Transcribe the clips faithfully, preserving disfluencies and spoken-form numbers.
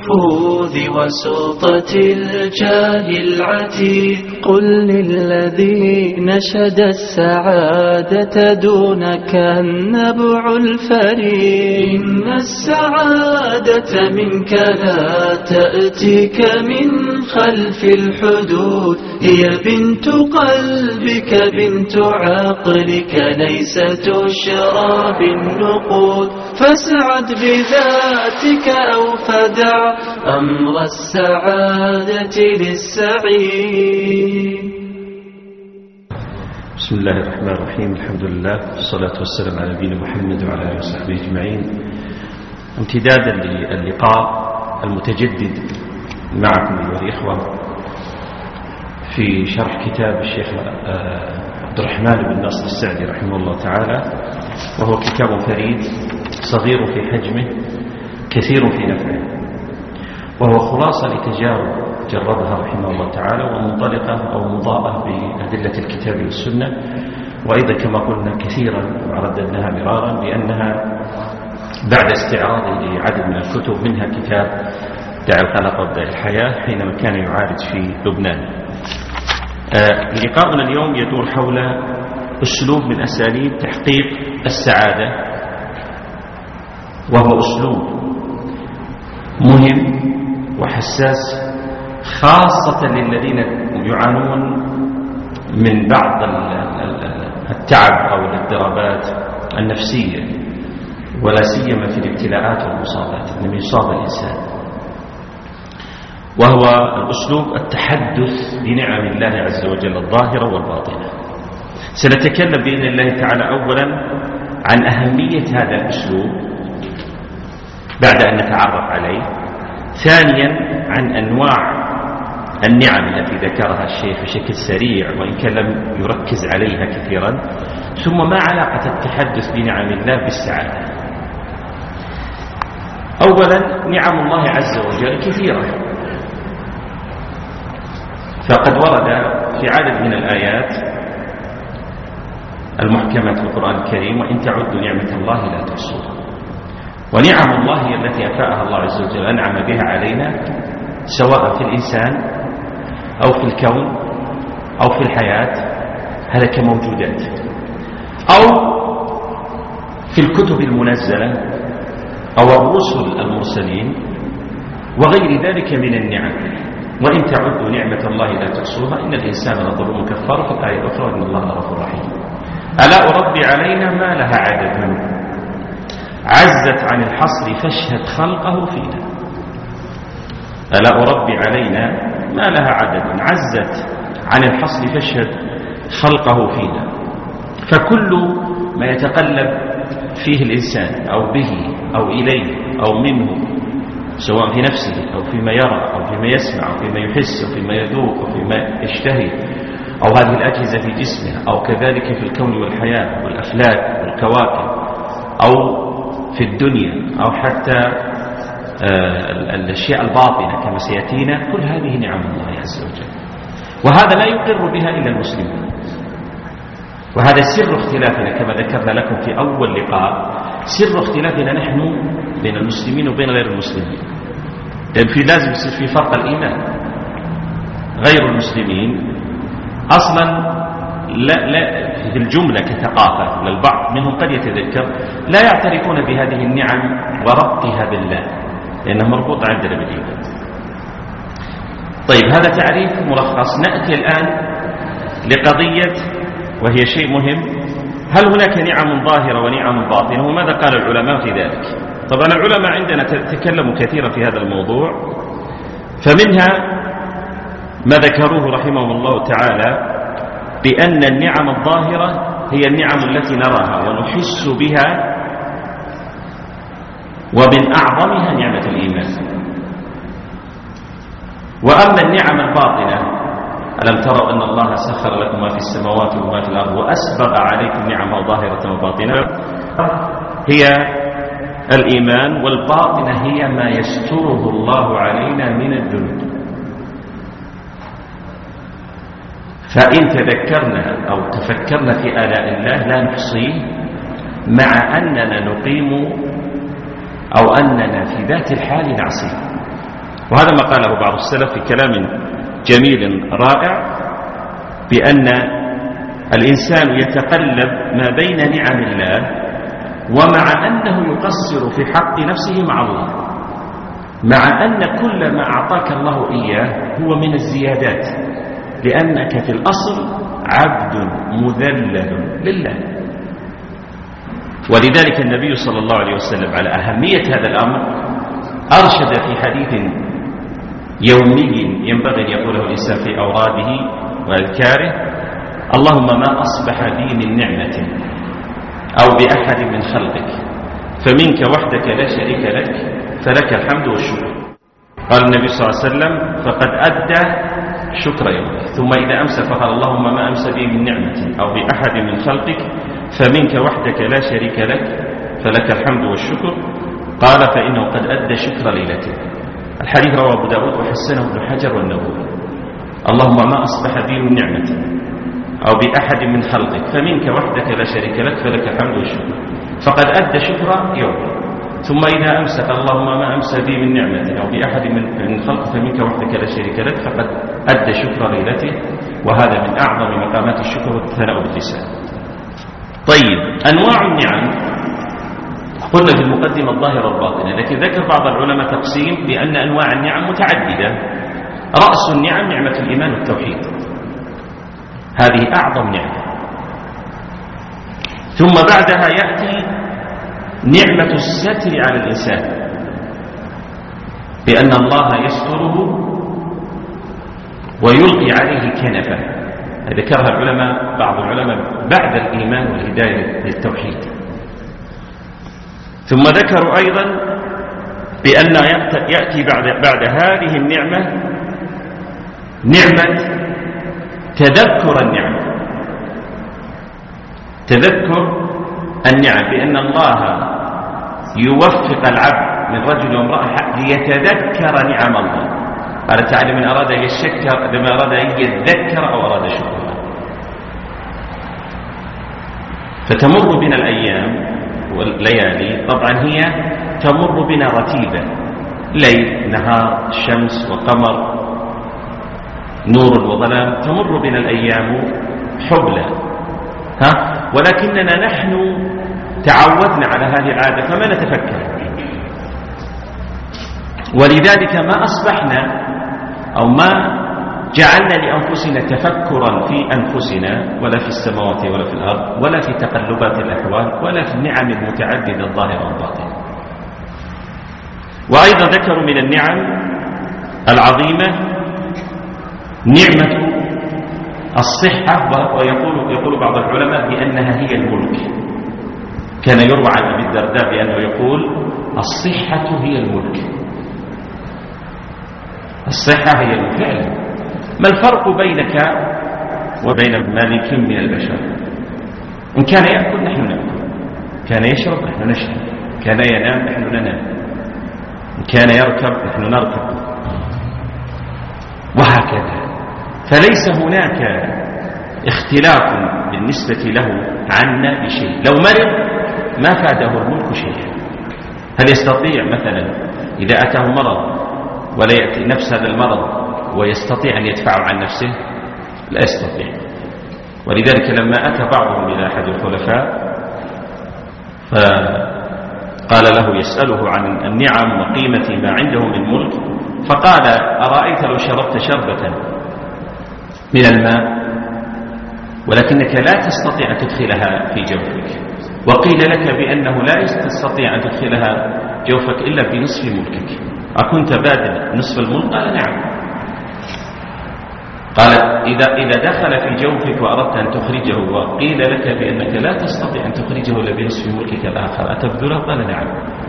النفوذ وسلطة الجاه العتيد. قل للذي نشد السعادة دونك النبع الفريد. إن السعادة منك لا تأتيك من خلف الحدود، هي بنت قلبك بنت عقلك ليس تشرى بالنقود. فاسعد بذاتك أو فدع أمر السعادة للسعيد. بسم الله الرحمن الرحيم. الحمد لله والصلاة والسلام على نبينا محمد وعلى آله وصحبه أجمعين. امتدادا للقاء المتجدد معكم أيها الإخوة في شرح كتاب الشيخ عبد الرحمن بن ناصر السعدي رحمه الله تعالى، وهو كتاب فريد صغير في حجمه كثير في نفعه، وهو خلاصة لتجارب جربها رحمه الله تعالى ومنطلقة أو مضاءة بأدلة الكتاب والسنة، وأيضا كما قلنا كثيرا ورددناها مرارا بأنها بعد استعراضه لعدد من الكتب منها كتاب دع القلق وابدأ الحياة حينما كان يعالج في لبنان. آه لقاؤنا اليوم يدور حول أسلوب من أساليب تحقيق السعادة، وهو أسلوب مهم وحساس خاصة للذين يعانون من بعض التعب أو الاضطرابات النفسية، ولا سيما في الابتلاءات والمصابات لما يصاب الإنسان، وهو الأسلوب التحدث بنعم الله عز وجل الظاهرة والباطنة. سنتكلم بإذن الله تعالى أولا عن أهمية هذا الأسلوب بعد أن نتعرف عليه، ثانيا عن أنواع النعم التي ذكرها الشيخ بشكل سريع وإن كان لم يركز عليها كثيرا، ثم ما علاقة التحدث بنعم الله بالسعادة. أولا نعم الله عز وجل كثيرة، فقد ورد في عدد من الآيات المحكمات في القرآن الكريم وإن تعدوا نعمة الله لا تحصوها. ونعم الله هي التي أفاءها الله عز وجل أنعم بها علينا، سواء في الإنسان أو في الكون أو في الحياة، هذا كموجودات، أو في الكتب المنزلة أو الرسل المرسلين وغير ذلك من النعم. وإن تعدوا نعمة الله لا تحصوها إن الإنسان لظلوم كفار. في الآية الأخرى إن الله غفور رحيم. ألا أربي علينا ما لها عدد، عزت عن الحصر فاشهد خلقه فينا. ألا أربي علينا ما لها عدد، عزت عن الحصر فاشهد خلقه فينا. فكل ما يتقلب فيه الإنسان أو به أو إليه أو منه، سواء في نفسه أو فيما يرى أو فيما يسمع أو فيما يحس أو فيما يذوق أو فيما يشتهي، أو هذه الأجهزة في جسمه، أو كذلك في الكون والحياة والأفلاك والكواكب، أو في الدنيا، أو حتى الأشياء الباطنة كما سيأتينا، كل هذه نعم الله عز وجل، وهذا لا يقر بها إلا المسلمون. وهذا سر اختلافنا كما ذكرنا لكم في أول لقاء، سر اختلافنا نحن بين المسلمين وبين غير المسلمين، لأن في لازم يصير في فرق الإيمان. غير المسلمين أصلا لا, لا في الجملة كثقافة للبعض منهم قد يتذكر لا يعترفون بهذه النعم وربطها بالله، لأنها مربوطة عندنا بالإيمان. طيب هذا تعريف ملخص. نأتي الآن لقضية وهي شيء مهم، هل هناك نعم ظاهرة ونعم باطنة، وماذا قال العلماء في ذلك؟ طبعا العلماء عندنا تكلموا كثيرا في هذا الموضوع، فمنها ما ذكروه رحمهم الله تعالى بأن النعم الظاهرة هي النعم التي نراها ونحس بها، ومن أعظمها نعمة الإيمان. وأما النعم الباطنة، ألم تروا أن الله سخر لكم ما في السماوات وما في الأرض وأسبغ عليكم نعمه ظاهرة وباطنة، هي الإيمان. والباطنة هي ما يستره الله علينا من الذنوب. فإن تذكرنا أو تفكرنا في آلاء الله لا نحصيه، مع أننا نقيم أو أننا في ذات الحال نعصيه. وهذا ما قاله بعض السلف في كلام جميل رائع، بأن الإنسان يتقلب ما بين نعم الله ومع أنه يقصر في حق نفسه مع الله، مع أن كل ما أعطاك الله إياه هو من الزيادات، لأنك في الأصل عبد مذلل لله. ولذلك النبي صلى الله عليه وسلم على أهمية هذا الأمر أرشد في حديث يومي ينبغي أن يقوله الإنسان في أوراده وأذكاره: اللهم ما أصبح بي من نعمة أو بأحد من خلقك فمنك وحدك لا شريك لك فلك الحمد والشكر. قال النبي صلى الله عليه وسلم: فقد أدى شكر يومه. ثم إذا أمسى فقال: اللهم ما أمسى بي من نعمة أو بأحد من خلقك فمنك وحدك لا شريك لك فلك الحمد والشكر. قال: فإنه قد أدى شكر ليلته. الحديث رواه أبو داود وحسنه ابن حجر والنووي. اللهم ما أصبح بي من نعمة أو بأحد من خلقك فمنك وحدك لا شريك لك فلك الحمد والشكر. فقد أدى شكر يومه. ثم إذا أمسى قال: اللهم ما أمسى بي من نعمة أو بأحد من خلقك فمنك وحدك لا شريك لك فقد أدى شكر ليلته. وهذا من أعظم مقامات الشكر والثناء باللسان. طيب، أنواع النعم قلنا في المقدمة الظاهرة والباطنة، لكن ذكر بعض العلماء تقسيم بأن أنواع النعم متعددة. رأس النعم نعمة الإيمان والتوحيد، هذه أعظم نعمة. ثم بعدها يأتي نعمة الستر على الإنسان، بأن الله يستره ويلقي عليه كنفه. ذكرها العلماء بعض العلماء بعد الإيمان والهداية للتوحيد. ثم ذكروا أيضا بأن يأتي بعد, بعد هذه النعمة نعمة تذكر النعم، تذكر النعم، بأن الله يوفق العبد من رجل وامرأة ليتذكر نعم الله. قال تعالى: من أراد أن يشكر لما أراد أن يذكر أو أراد شكرا. فتمر بنا الأيام والليالي، طبعا هي تمر بنا رتيبة، ليل نهار شمس وقمر نور وظلام، تمر بنا الأيام حبلى، ها؟ ولكننا نحن تعودنا على هذه العادة فما نتفكر، ولذلك ما أصبحنا أو ما جعلنا لأنفسنا تفكرا في أنفسنا ولا في السماوات ولا في الأرض ولا في تقلبات الأحوال ولا في النعم المتعددة الظاهرة والباطنة. وأيضا ذكروا من النعم العظيمة نعمة الصحة، ويقول يقول بعض العلماء بأنها هي الملك. كان يروى عن أبي الدرداء بأنه يقول: الصحة هي الملك. الصحة هي الملك فعلا. ما الفرق بينك وبين مالك من البشر؟ إن كان يأكل نحن نأكل، كان يشرب نحن نشرب، كان ينام نحن ننام، إن كان يركب نحن نركب، وهكذا. فليس هناك اختلاف بالنسبة له عنا بشيء. لو مرض ما فاده الملك شيئا. هل يستطيع مثلا إذا أتاه مرض ولا يأتي نفس هذا المرض ويستطيع أن يدفعه عن نفسه؟ لا يستطيع. ولذلك لما أتى بعضهم إلى أحد الخلفاء فقال له يسأله عن النعم وقيمة ما عنده من ملك، فقال: أرأيت لو شربت شربة من الماء ولكنك لا تستطيع أن تدخلها في جوفك، وقيل لك بأنه لا تستطيع أن تدخلها جوفك إلا بنصف ملكك، أكنت بادل نصف الملك؟ قال: نعم. قال: إذا, إذا دخل في جوفك وأردت أن تخرجه وقيل لك بأنك لا تستطيع أن تخرجه إلا بنصف ملكك الآخر أتبذله؟ قال: نعم.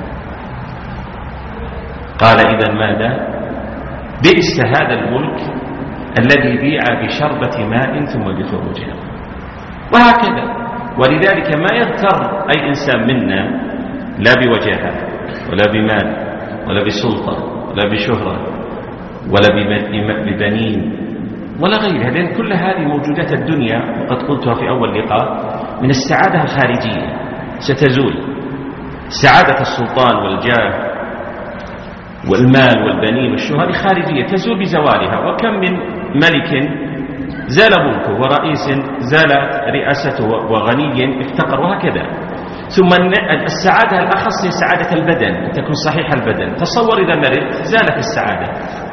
قال: إذا ماذا؟ بئس هذا الملك الذي بيع بشربة ماء ثم بخروجها. وهكذا. ولذلك ما يغتر أي إنسان منا لا بوجاهة ولا بمال ولا بسلطة ولا بشهرة ولا ببنين ولا غيرها، لأن كل هذه موجودات الدنيا، وقد قلتها في أول لقاء، من السعادة الخارجية ستزول. سعادة السلطان والجاه والمال والبنين والشهرة خارجية تزول بزوالها. وكم من ملك زال ملكه ورئيس زالت رئاسته وغني افتقر وهكذا. ثم السعادة الأخص هي سعادة البدن، أن تكون صحيح البدن. تصور إذا مرض زالت السعادة.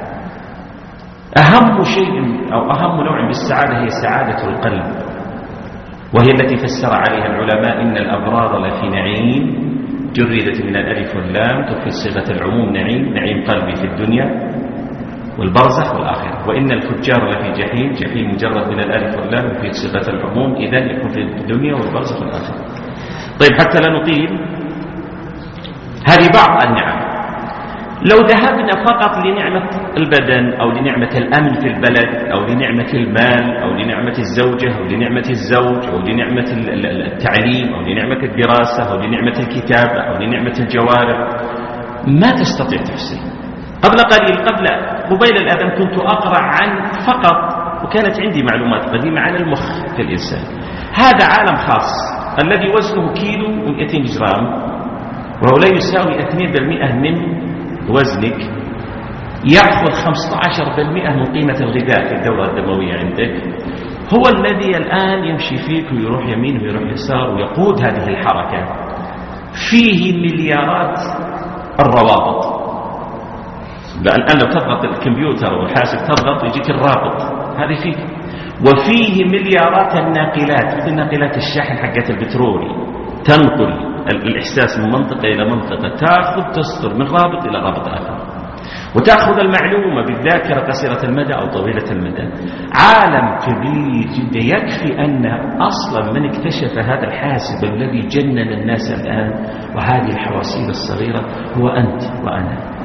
أهم شيء أو أهم نوع بالسعادة هي سعادة القلب، وهي التي فسر عليها العلماء إن الأبرار لفي نعيم، جردت من الألف واللام تفيد صيغة العموم، نعيم نعيم قلبي في الدنيا والبرزخ والآخرة. وإن الفجار لفي جحيم، جحيم مجرد من الألف واللام يفيد صيغة العموم، إذن يكون في الدنيا والبرزخ والآخرة. طيب حتى لا نطيل، هذه بعض النعم. لو ذهبنا فقط لنعمة البدن أو لنعمة الأمن في البلد أو لنعمة المال أو لنعمة الزوجة أو لنعمة الزوج أو لنعمة التعليم أو لنعمة الدراسة أو لنعمة الكتابة أو لنعمة الجوارح، ما تستطيع تحصي. قبل قليل قبل قبيل الأذان كنت أقرأ عن فقط، وكانت عندي معلومات قديمة عن المخ في الإنسان. هذا عالم خاص الذي وزنه كيلو ومئتين جرام، وهو لا يساوي اثنين بالمئة من وزنك، يأخذ خمسة عشر بالمئة من قيمة الغذاء في الدورة الدموية عندك. هو الذي الآن يمشي فيك ويروح يمين ويروح يسار ويقود هذه الحركة. فيه مليارات الروابط. الآن لو تضغط الكمبيوتر والحاسب تضغط يجيك الرابط هذه فيه. وفيه مليارات الناقلات، مثل ناقلات الشحن حقت البترول، تنقل الإحساس من منطقة إلى منطقة، تأخذ تصدر من رابط إلى رابط آخر، وتأخذ المعلومة بالذاكرة قصيرة المدى أو طويلة المدى. عالم كبير جدا. يكفي أن أصلا من اكتشف هذا الحاسب الذي جنن الناس الآن وهذه الحواسيب الصغيرة هو أنت وأنا.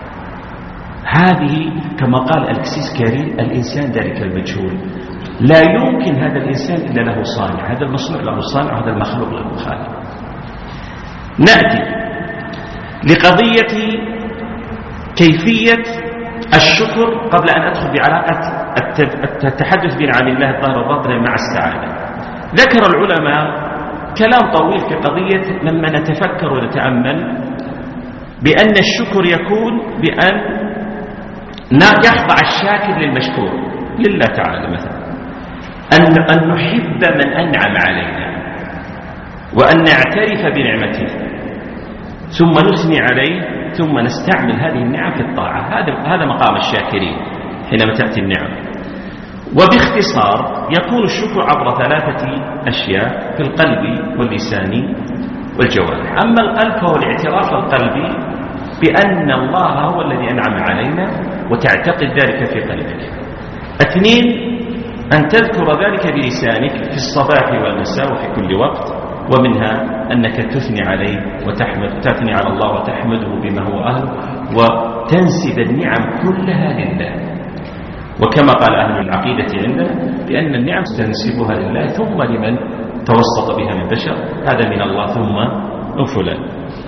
هذه كما قال ألكسيس كاريل، الإنسان ذلك المجهول. لا يمكن هذا الإنسان إلا له صانع، هذا المصنوع له صانع وهذا المخلوق له خالق. نأتي لقضية كيفية الشكر قبل أن أدخل بعلاقة التحدث بنعم الله الظاهرة والباطنة مع السعادة. ذكر العلماء كلام طويل في قضية لما نتفكر ونتأمل بأن الشكر يكون بأن يخضع الشاكر للمشكور لله تعالى، مثلا أن, أن نحب من أنعم علينا وأن نعترف بنعمته ثم نثني عليه ثم نستعمل هذه النعم في الطاعة. هذا هذا مقام الشاكرين حينما تأتي النعم. وباختصار يكون الشكر عبر ثلاثة أشياء: في القلب واللسان والجوارح. أما القلب فهو الاعتراف القلبي بأن الله هو الذي أنعم علينا وتعتقد ذلك في قلبك. اثنين، أن تذكر ذلك بلسانك في الصباح والمساء وفي كل وقت، ومنها أنك تثني عليه وتحمد تثني على الله وتحمده بما هو أهل، وتنسب النعم كلها لله. وكما قال أهل العقيدة عندنا بأن النعم تنسبها لله ثم لمن توسط بها من بشر، هذا من الله ثم من فلان.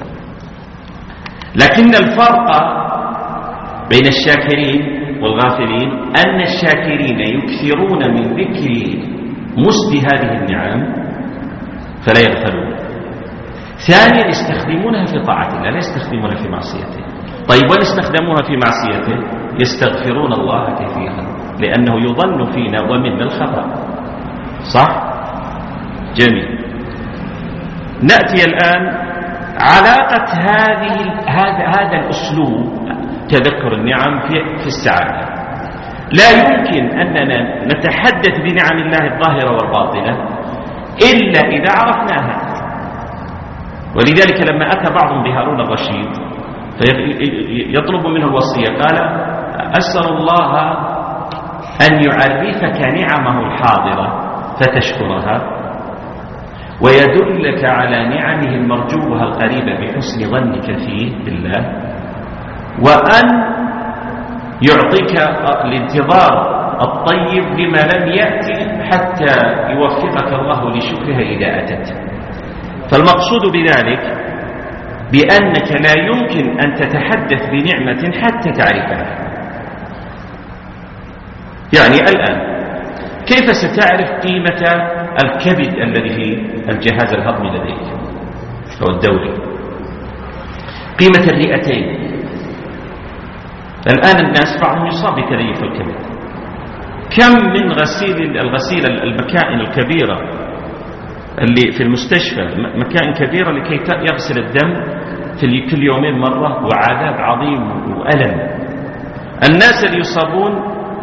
لكن الفرق بين الشاكرين والغافلين أن الشاكرين يكثرون من ذكر مسد هذه النعم فلا يغفلون. ثانيا يستخدمونها في طاعة الله لا يستخدمونها في معصيته. طيب وإن استخدموها في معصيته يستغفرون الله كثيرا لأنه يظن فينا ومنا الخطأ. صح؟ جميل. نأتي الآن علاقة هذه هذا هذا الأسلوب تذكر النعم في في السعادة. لا يمكن أننا نتحدث بنعم الله الظاهرة والباطنة إلا إذا عرفناها. ولذلك لما أتى بعض بهارون الرشيد فيطلب منه الوصية قال: أسأل الله أن يعرفك نعمه الحاضرة فتشكرها، ويدلك على نعمه المرجوة القريبة بحسن ظنك فيه بالله، وأن يعطيك الانتظار الطيب لما لم يأتي حتى يوفقك الله لشكرها إذا أتت. فالمقصود بذلك بأنك لا يمكن أن تتحدث بنعمة حتى تعرفها. يعني الآن كيف ستعرف قيمة الكبد الذي في الجهاز الهضمي لديك أو الدوري؟ قيمة الرئتين، الآن الناس بعضهم يصاب بتليف الكبد. كم من غسيل الغسيل المكائن الكبيرة اللي في المستشفى، مكائن كبيرة لكي يغسل الدم في كل يومين مرة، وعذاب عظيم وألم. الناس اللي يصابون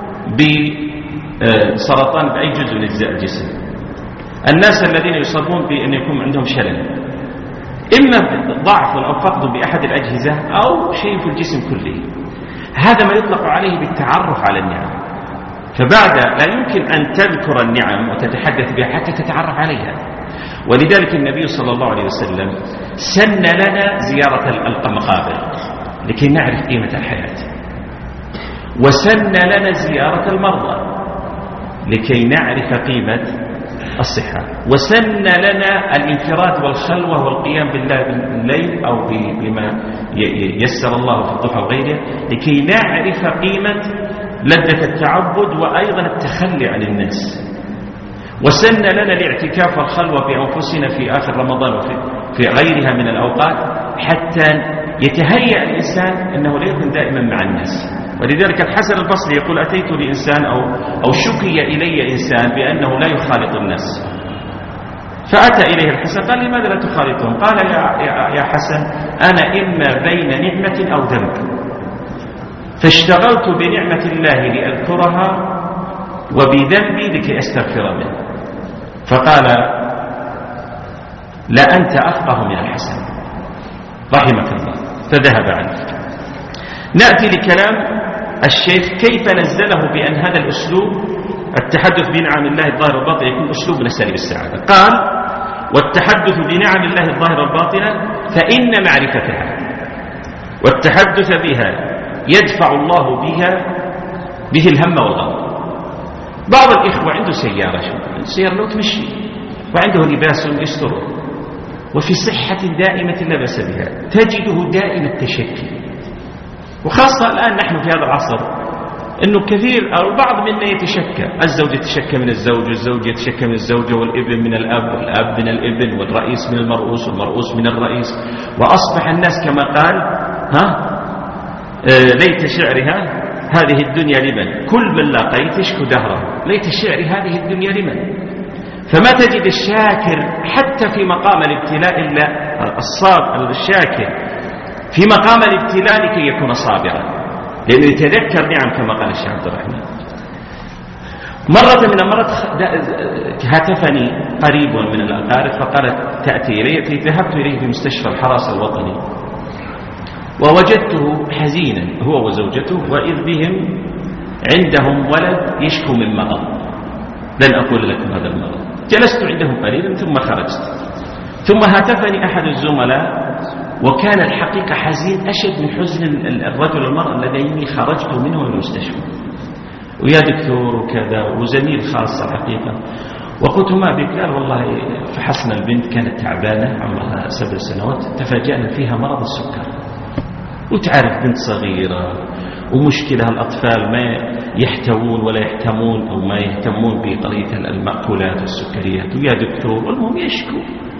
بسرطان بأي جزء من أجزاء الجسم، الناس الذين يصابون بأن يكون عندهم شلل، إما ضعف أو فقد بأحد الأجهزة أو شيء في الجسم كله، هذا ما يطلق عليه بالتعرف على النعم. فبعد لا يمكن أن تذكر النعم وتتحدث بها حتى تتعرف عليها. ولذلك النبي صلى الله عليه وسلم سن لنا زيارة المقابر لكي نعرف قيمة الحياة، وسن لنا زيارة المرضى لكي نعرف قيمة الصحة، وسن لنا الانفراد والخلوة والقيام بالله بالليل أو بما يسر الله في الضحى وغيره لكي نعرف قيمة لذة التعبد وأيضا التخلي عن الناس. وسن لنا الاعتكاف والخلوة بأنفسنا في آخر رمضان وفي في غيرها من الأوقات حتى يتهيأ الإنسان أنه لا يكون دائما مع الناس. ولذلك الحسن البصري يقول: أتيت لإنسان أو, أو شكي إلي إنسان بأنه لا يخالط الناس، فأتى إليه الحسن قال: لماذا لا تخالطهم؟ قال: يا, يا, يا حسن، أنا إما بين نعمة أو ذنب، فاشتغلت بنعمة الله لأذكرها وبذنبي لكي أستغفر منه. فقال: لا أنت أفقه من الحسن رحمك الله، فذهب عنه. نأتي لكلام الشيخ كيف نزله بأن هذا الأسلوب التحدث بنعم الله الظاهرة والباطنة يكون أسلوب من أساليب السعادة. قال: والتحدث بنعم الله الظاهرة والباطنة فإن معرفتها والتحدث بها يدفع الله بها به الهم والغم. بعض الإخوة عنده سيارة، سيارة لو تمشي، وعنده لباس يستره، وفي صحة دائمة لا بأس بها، تجده دائم التشكي. وخاصة الآن نحن في هذا العصر أنه كثير أو البعض منا يتشكى، الزوج يتشكى من الزوج، والزوج يتشكى من الزوجة، والابن من الأب، والأب من الابن، والرئيس من المرؤوس، والمرؤوس من الرئيس. وأصبح الناس كما قال ها آه ليت شعرها هذه الدنيا لمن، كل من لاقيت يشكو دهره، ليت شعري هذه الدنيا لمن. فما تجد الشاكر حتى في مقام الابتلاء إلا الصاب الشاكر في مقام الابتلاء لكي يكون صابرا، لأنه يتذكر نعم كما قال الشيخ عبد الرحمن. مرة من المرات هاتفني قريب من الأقارب فقالت تأتي إلي، ذهبت إليه في مستشفى الحرس الوطني ووجدته حزينا هو وزوجته، وإذ بهم عندهم ولد يشكو من مرض، لن أقول لكم هذا المرض. جلست عندهم قليلا ثم خرجت، ثم هاتفني أحد الزملاء وكان الحقيقة حزين أشد من حزن الرجل المرأة الذي خرجت منه من المستشفى، ويا دكتور وكذا، وزميل خاص الحقيقة. وقلت ما بك؟ قال والله فحصنا البنت كانت تعبانة عمرها سبع سنوات، تفاجأنا فيها مرض السكر. وتعرف بنت صغيرة ومشكلة الأطفال ما يحتوون ولا يهتمون أو ما يهتمون بقضية المأكولات والسكريات، ويا دكتور والمهم يشكو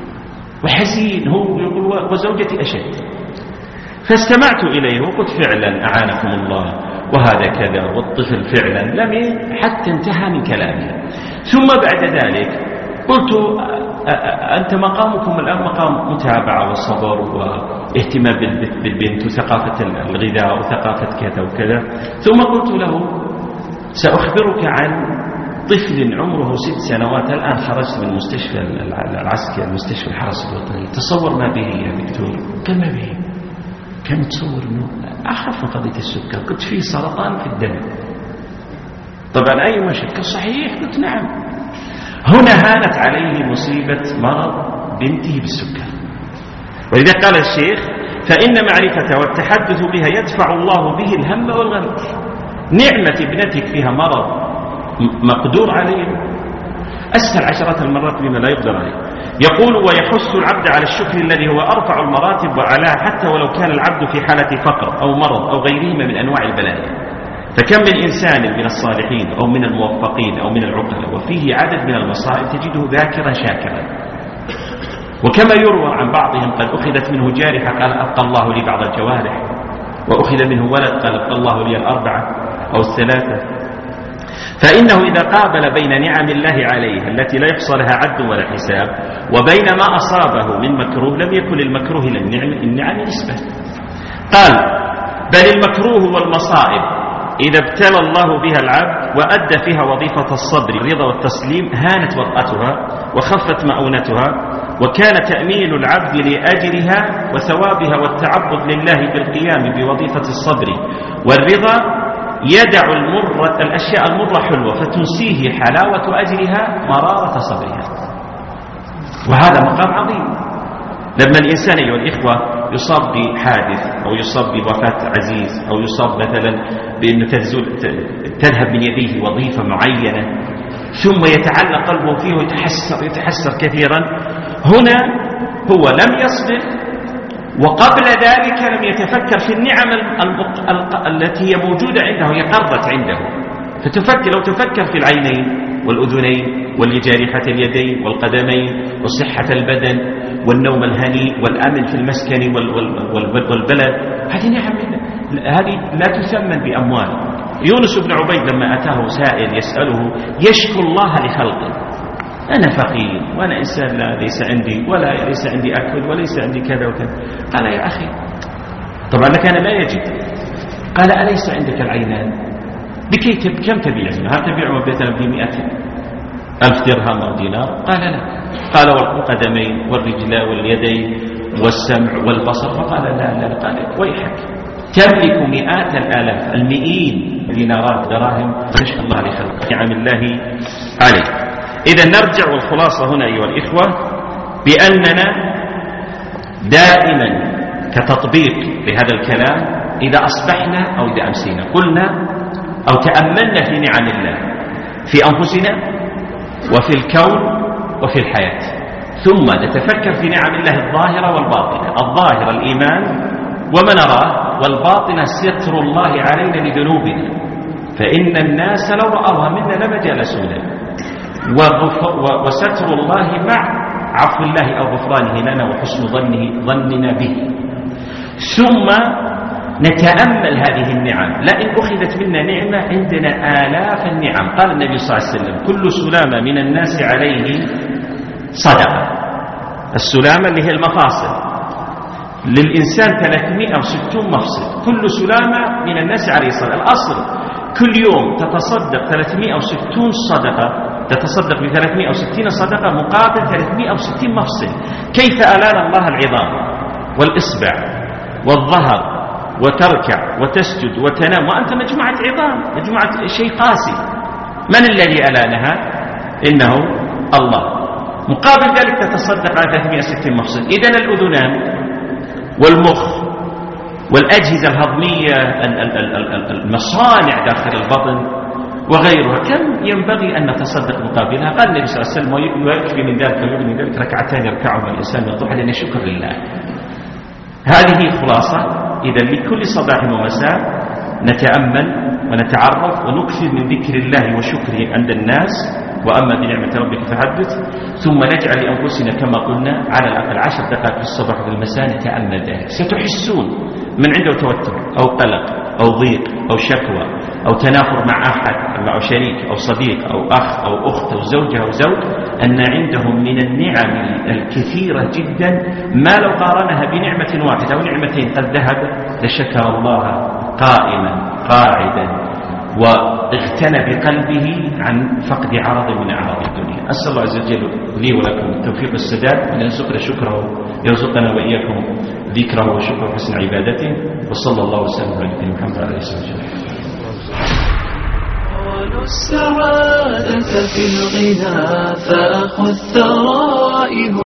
وحزين هو يقول وزوجتي أشد. فاستمعت إليه وقلت فعلا أعانكم الله وهذا كذا، والطفل فعلا لم حتى انتهى من كلامه. ثم بعد ذلك قلت أنت مقامكم الآن مقام متابعة وصبر واهتمام بالبنت وثقافة الغذاء وثقافة كذا وكذا. ثم قلت له سأخبرك عن طفل عمره ست سنوات الآن خرجت من المستشفى العسكري، المستشفى الحرس الوطني، تصور ما به يا دكتور؟ قال ما به؟ كان متصور انه اخف من قضيه السكر، قلت فيه سرطان في الدم. طبعا اي مشكل صحيح؟ قلت نعم. هنا هانت عليه مصيبه مرض بنته بالسكر. ولذا قال الشيخ فان معرفته والتحدث بها يدفع الله به الهم والغم. نعمه ابنتك فيها مرض مقدور عليه، أسهل عشرات المرات بما لا يقدر عليه. يقول ويحث العبد على الشكر الذي هو أرفع المراتب وأعلاها، حتى ولو كان العبد في حالة فقر أو مرض أو غيرهما من أنواع البلايا. فكم من إنسان من الصالحين أو من الموفقين أو من العقلاء وفيه عدد من المصائب تجده ذاكرا شاكرا. وكما يروى عن بعضهم قد أخذت منه جارحة قال أبقى الله لي بعض الجوارح، وأخذ منه ولد قال الله لي الأربعة أو الثلاثة. فإنه إذا قابل بين نعم الله عليه التي لا يحصى لها عد ولا حساب وبين ما أصابه من مكروه لم يكن المكروه للنعم النعم نسبة. قال بل المكروه والمصائب إذا ابتلى الله بها العبد وأدى فيها وظيفة الصبر الرضا والتسليم هانت وطأتها وخفت مؤونتها، وكان تأمين العبد لأجرها وثوابها والتعبد لله بالقيام بوظيفة الصبر والرضا يدع المرة الأشياء المرة حلوة فتنسيه حلاوة أجرها مرارة صبرها. وهذا مقام عظيم. لما الإنسان أيها الإخوة يصاب بحادث أو يصاب بوفاة عزيز أو يصاب مثلا بأنه تذهب من يديه وظيفة معينة ثم يتعلق قلبه فيه ويتحسر يتحسر كثيرا، هنا هو لم يصبر وقبل ذلك لم يتفكر في النعم التي هي موجودة عنده هي قرت عنده. فتفكر لو تفكر في العينين والأذنين والجارحة اليدين والقدمين وصحة البدن والنوم الهنيء والأمن في المسكن والبلد، هذه نعم هذه لا تثمن بأموال. يونس بن عبيد لما أتاه سائل يسأله يشكو الله لخلقه، أنا فقير وأنا إنسان لا ليس عندي ولا ليس عندي أكل وليس عندي كذا وكذا. قال يا أخي طبعا كان لا يجد. قال أليس عندك العينان بكي تب كم تبيعهما؟ هل تبيعهما مثلا بمئة ألف درهم أو دينار؟ قال لا. قال والقدمين والرجلا واليدين والسمع والبصر؟ فقال لا لا. قال ويحك تملك مئات الآلاف المئين دينارات دراهم تشكو الله لخلق نعم الله عليك. إذا نرجع والخلاصة هنا أيها الإخوة بأننا دائما كتطبيق لهذا الكلام إذا أصبحنا أو إذا أمسينا قلنا أو تأملنا في نعم الله في أنفسنا وفي الكون وفي الحياة، ثم نتفكر في نعم الله الظاهرة والباطنة. الظاهرة الإيمان وما نراه، والباطنة ستر الله علينا لذنوبنا، فإن الناس لو رأوها منا لما جلسونا، وستر الله مع عفو الله أو غفرانه لنا وحسن ظنه ظننا به. ثم نتأمل هذه النعم، لئن أخذت منا نعمة عندنا آلاف النعم. قال النبي صلى الله عليه وسلم كل سلامة من الناس عليه صدقة. السلامة اللي هي المفاصل للإنسان ثلاثمائة وستين مفصل، كل سلامة من الناس عليه صدقة. الأصل كل يوم تتصدق ثلاثمائة وستين صدقة، تتصدق ب ثلاثمائة وستين صدقة مقابل ثلاثمائة وستين مفصل. كيف ألان الله العظام والإصبع والظهر وتركع وتسجد وتنام وأنت مجموعة عظام، مجموعة شيء قاسي. من الذي ألانها؟ إنه الله. مقابل ذلك تتصدق على ثلاثمائة وستين مفصل. إذن الأذنان والمخ والأجهزة الهضمية المصانع داخل البطن وغيرها كم ينبغي أن نتصدق مقابلها؟ قال النبي صلى الله عليه وسلم ويكفي من ذلك ويكفي من ذلك ركعتان يركعهما الإنسان من الضحى لأن شكر لله. هذه خلاصة. إذا لكل صباح ومساء نتأمل ونتعرف ونكثر من ذكر الله وشكره عند الناس، وأما بنعمة ربك فحدث. ثم نجعل لأنفسنا كما قلنا على الأقل عشر دقائق في الصباح وفي المساء نتأمل ذلك. ستحسون من عنده توتر أو قلق أو ضيق أو شكوى أو تنافر مع أحد مع شريك أو صديق أو أخ أو أخت أو زوجة أو زوج أن عندهم من النعم الكثيرة جدا ما لو قارنها بنعمة واحدة أو نعمتين قد ذهب لشكر الله قائما قاعدا واغتنى بقلبه عن فقد عرض من أعراض الدنيا. أسأل الله عز وجل لي ولكم التوفيق والسداد وأن يرزقنا شكره يرزقنا وإياكم ذكره وشكره وحسن عبادته. وصلى الله وسلم على نبينا محمد وعلى آله وصحبه قالوا السعادة في الغنى فأخذ الثرائب